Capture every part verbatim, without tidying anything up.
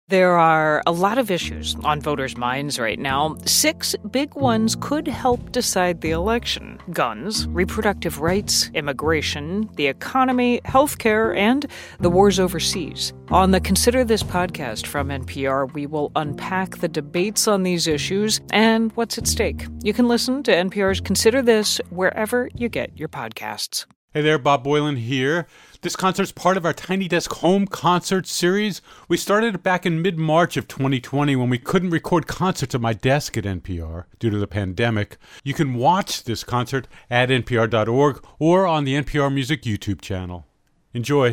There are a lot of issues on voters' minds right now. Six big ones could help decide the election: guns, reproductive rights, immigration, the economy, healthcare, and the wars overseas. On the Consider This podcast from N P R, we will unpack the debates on these issues and what's at stake. You can listen to N P R's Consider This wherever you get your podcasts. Hey there, Bob Boilen here. This concert's part of our Tiny Desk Home Concert series. We started it back in mid-March of twenty twenty when we couldn't record concerts at my desk at N P R due to the pandemic. You can watch this concert at N P R dot org or on the N P R Music YouTube channel. Enjoy.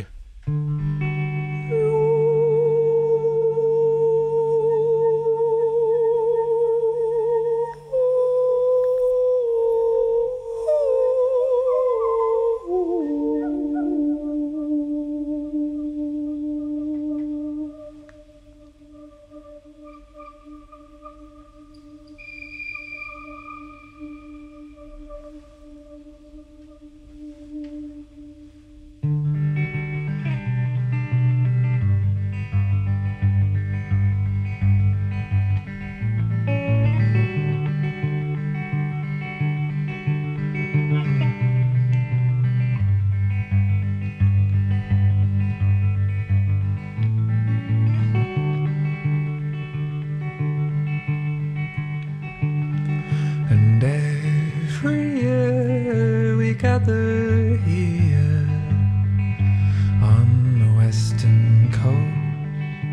Gather here on the western coast,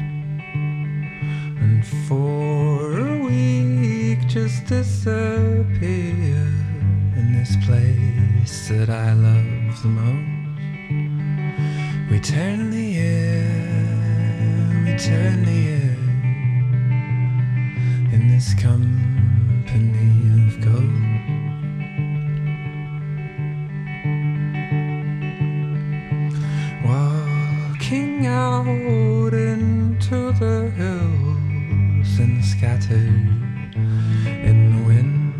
and for a week just disappear in this place that I love the most. We turn the air, we turn the air in this company of ghosts. Walking out into the hills and scattered in the wind,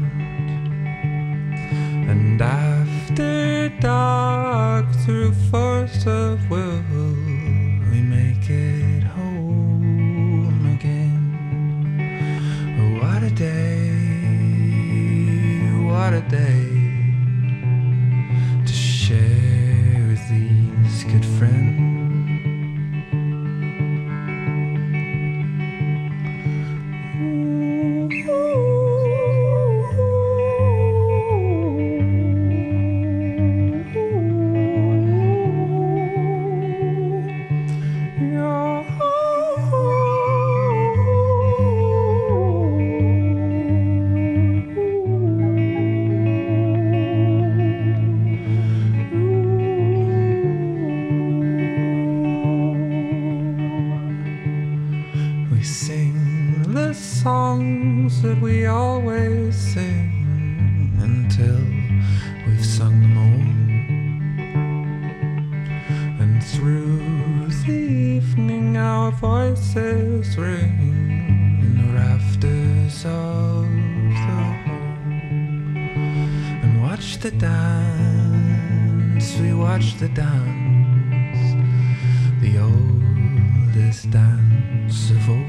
and after dark through force of will we make it home again. Oh, what a day, what a day to share with these good friends. We sing the songs that we always sing until we've sung them all, and through the evening our voices ring in the rafters of the hall. And watch the dance, we watch the dance, the oldest dance of all.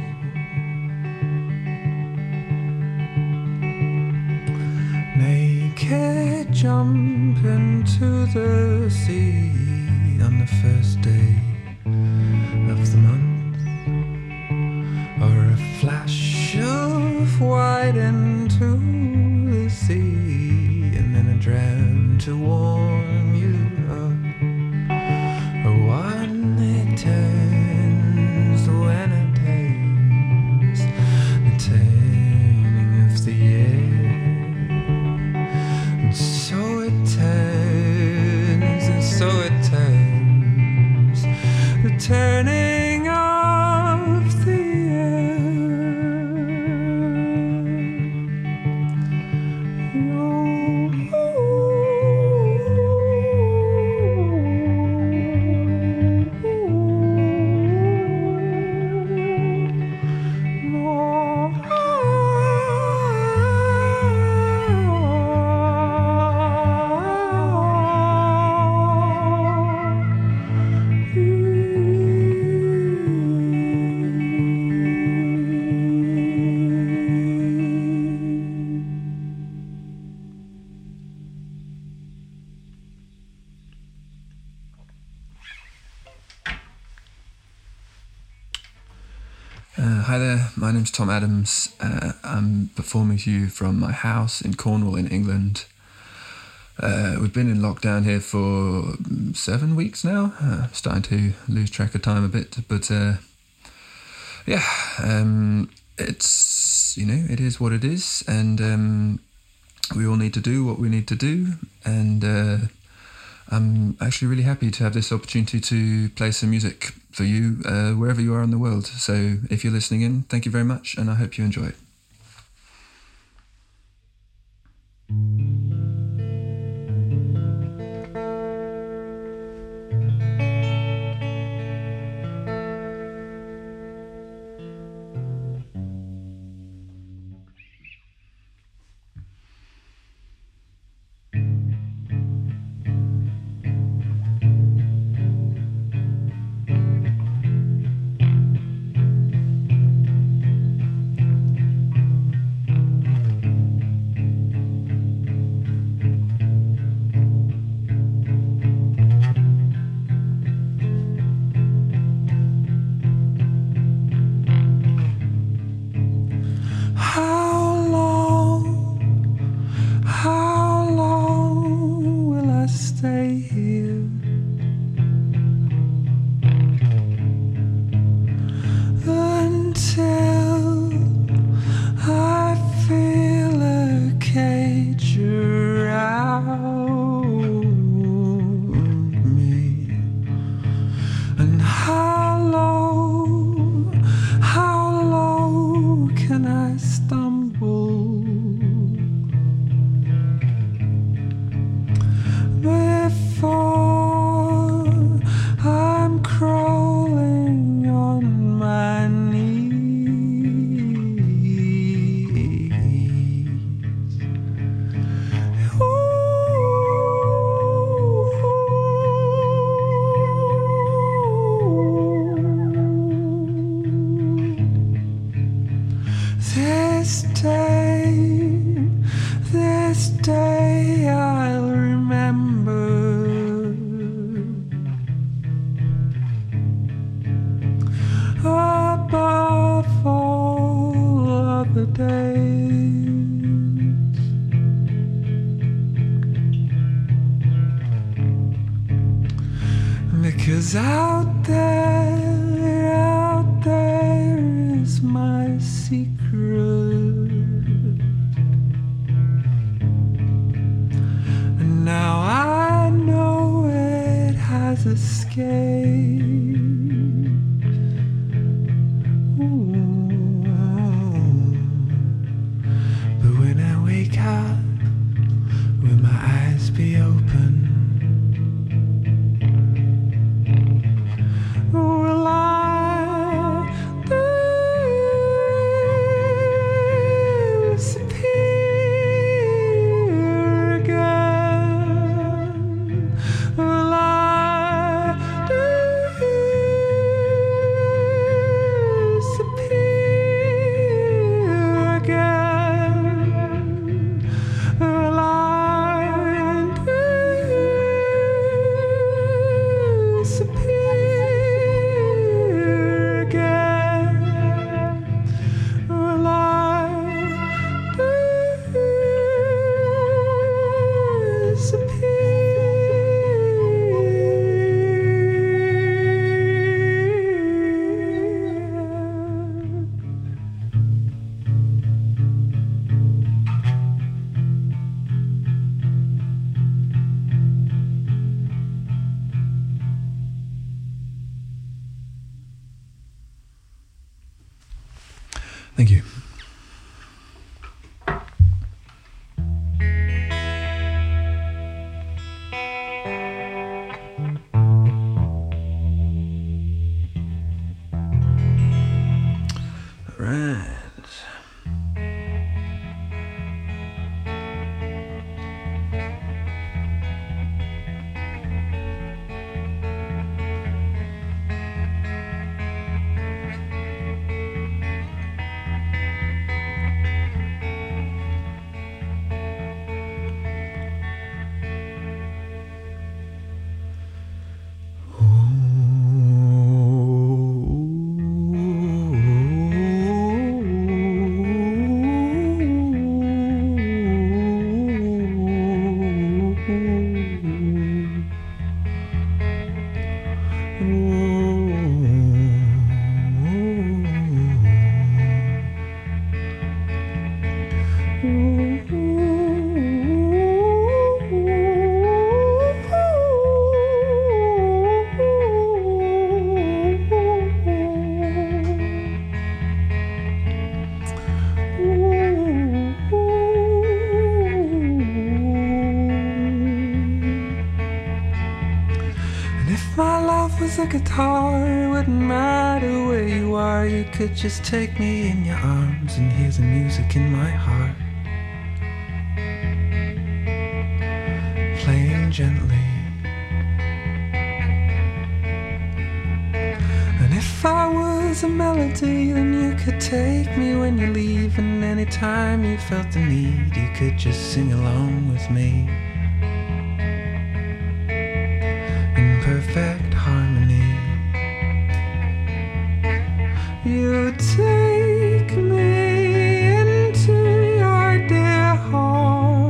Naked jump into the sea on the first day of the month, or a flash of white into the sea, and then a dram to warm you up. Or one it turns when it takes the turning of the air. So it turns, and so it turns, the turning of the air. Oh, oh, oh. Uh, hi there, my name's Tom Adams. Uh, I'm performing to you from my house in Cornwall in England. Uh, we've been in lockdown here for seven weeks now. Uh, starting to lose track of time a bit, but uh, yeah, um, it's, you know, it is what it is, and um, we all need to do what we need to do, and uh, I'm actually really happy to have this opportunity to play some music for you uh, wherever you are in the world. So if you're listening in, thank you very much, and I hope you enjoy it. Because out there, out there is my secret, and now I know it has escaped. Ooh. But when I wake up, will my eyes be open? Will I disappear again? Will I disappear again? Will I disappear? Thank you. All right. guitar, it wouldn't matter where you are. You could just take me in your arms and hear the music in my heart, playing gently. And if I was a melody, then you could take me when you leave, and anytime you felt the need, you could just sing along with me in perfect harmony. You take me into your dear heart,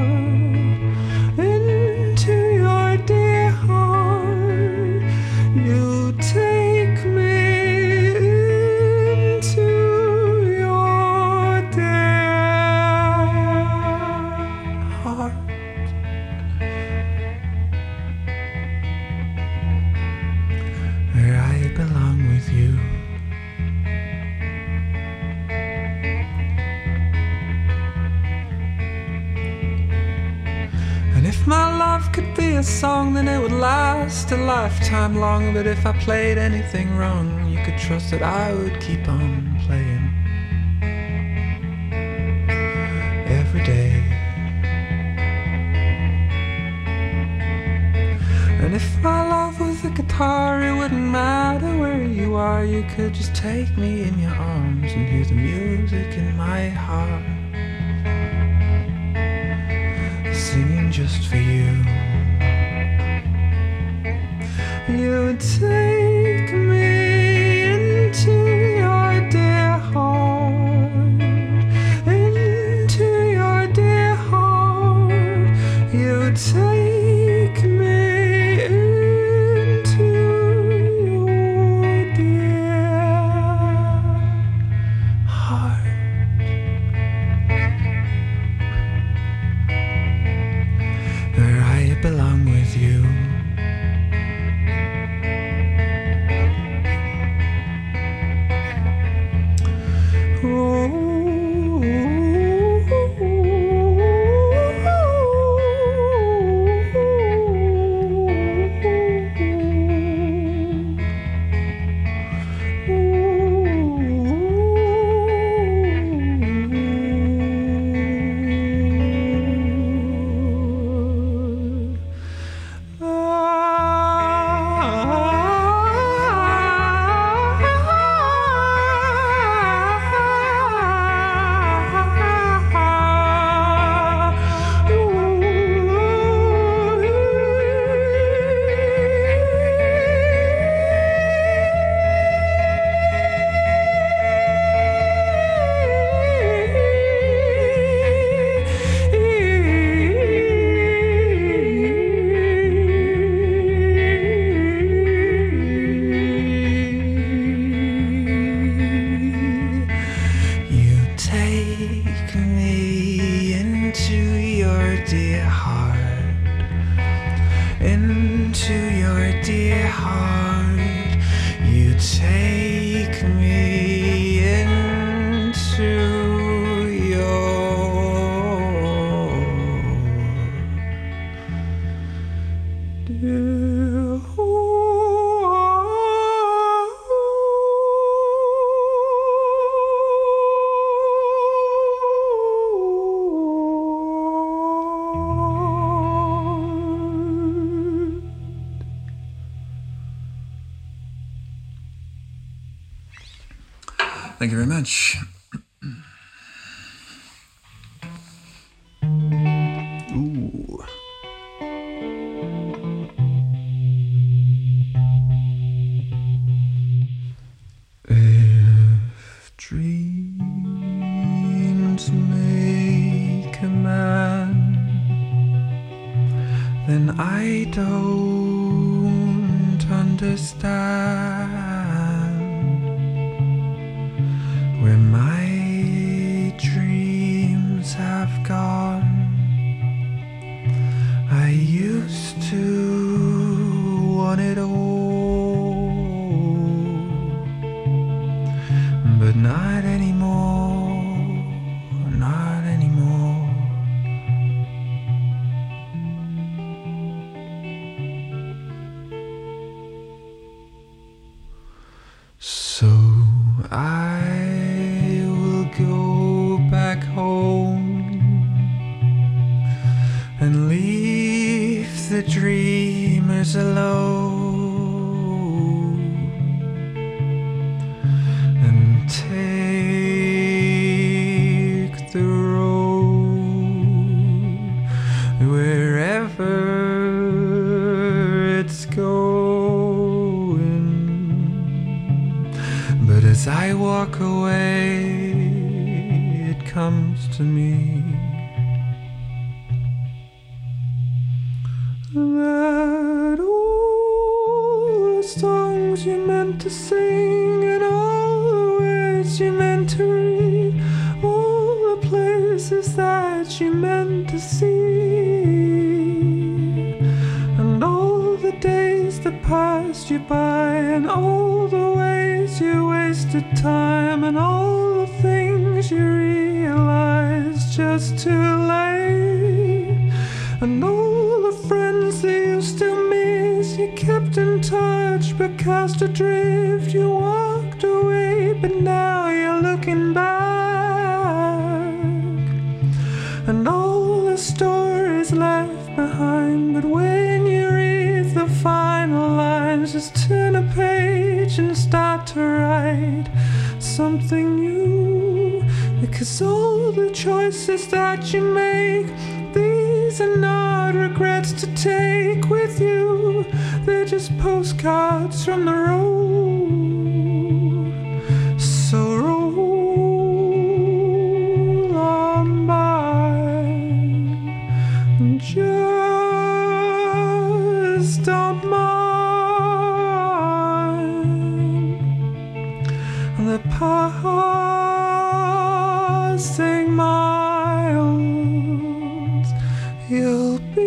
into your dear heart. You take me into your dear heart. Where I belong with you. And if my love could be a song, then it would last a lifetime long. But if I played anything wrong, you could trust that I would keep on playing every day. And if my love was a guitar, it wouldn't matter where you are. You could just take me in your arms and hear the music in my heart, singing just for you. You take me into your dear heart, into your dear heart. You take me into your dear heart. Where I belong with you. Thank you very much. Ooh. If dreams make a man, then I don't understand where my dreams have gone. I used to want it all, but not anymore, not anymore. dreamers alone and take the road wherever it's going. But as I walk away, it comes to me that all the songs you meant to sing and all the words you meant to read, all the places that you meant to see, and all the days that passed you by, and all the ways you wasted time, and all the things you realized just too late, and all friends that you still miss, you kept in touch but cast adrift. You walked away, but now you're looking back, and all the stories left behind. But when you read the final lines, just turn a page and start to write something new, because all the choices that you make, these are not regrets to take with you. They're just postcards from the road. So roll on by, just don't mind the passing miles. You'll be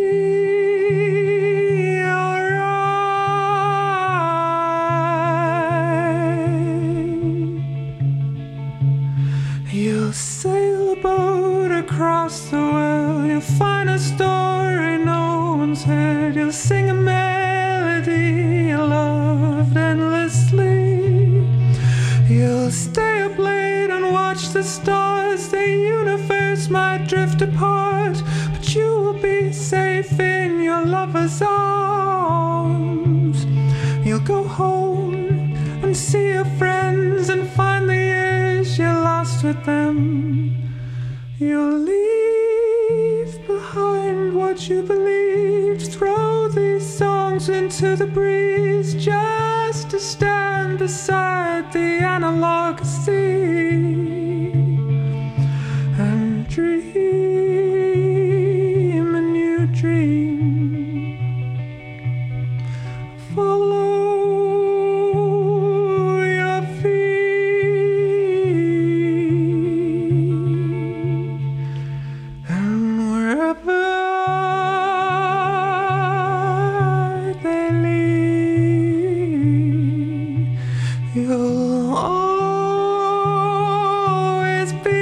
alright. You'll sail a boat across the world. You'll find a story no one's heard. You'll sing a melody you loved endlessly. You'll stay up late and watch the stars. The universe might drift apart, but you will be safe in your lover's arms. You'll go home and see your friends and find the years you lost with them. You'll leave behind what you believed, throw these songs into the breeze, just to stand beside the analog sea and dream a new dream. Follow your feet, and wherever they lead, you'll always be.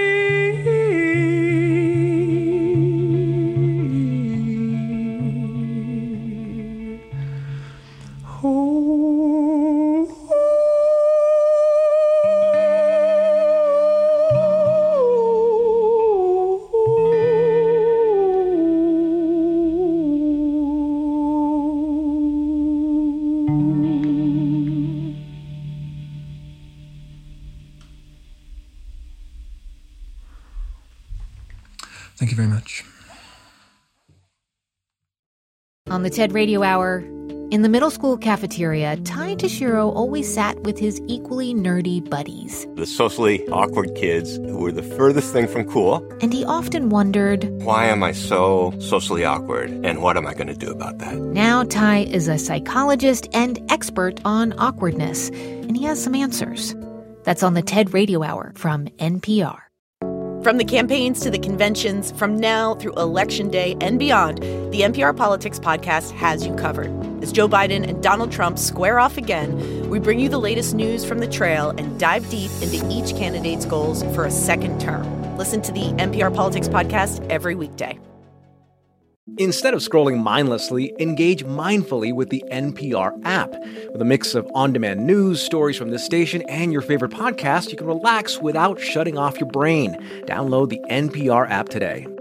Thank you very much. On the TED Radio Hour, in the middle school cafeteria, Ty Tashiro always sat with his equally nerdy buddies. The socially awkward kids who were the furthest thing from cool. And he often wondered, why am I so socially awkward, and what am I going to do about that? Now Ty is a psychologist and expert on awkwardness, and he has some answers. That's on the TED Radio Hour from N P R. From the campaigns to the conventions, from now through Election Day and beyond, the N P R Politics podcast has you covered. As Joe Biden and Donald Trump square off again, we bring you the latest news from the trail and dive deep into each candidate's goals for a second term. Listen to the N P R Politics podcast every weekday. Instead of scrolling mindlessly, engage mindfully with the N P R app. With a mix of on-demand news, stories from this station, and your favorite podcast, you can relax without shutting off your brain. Download the N P R app today.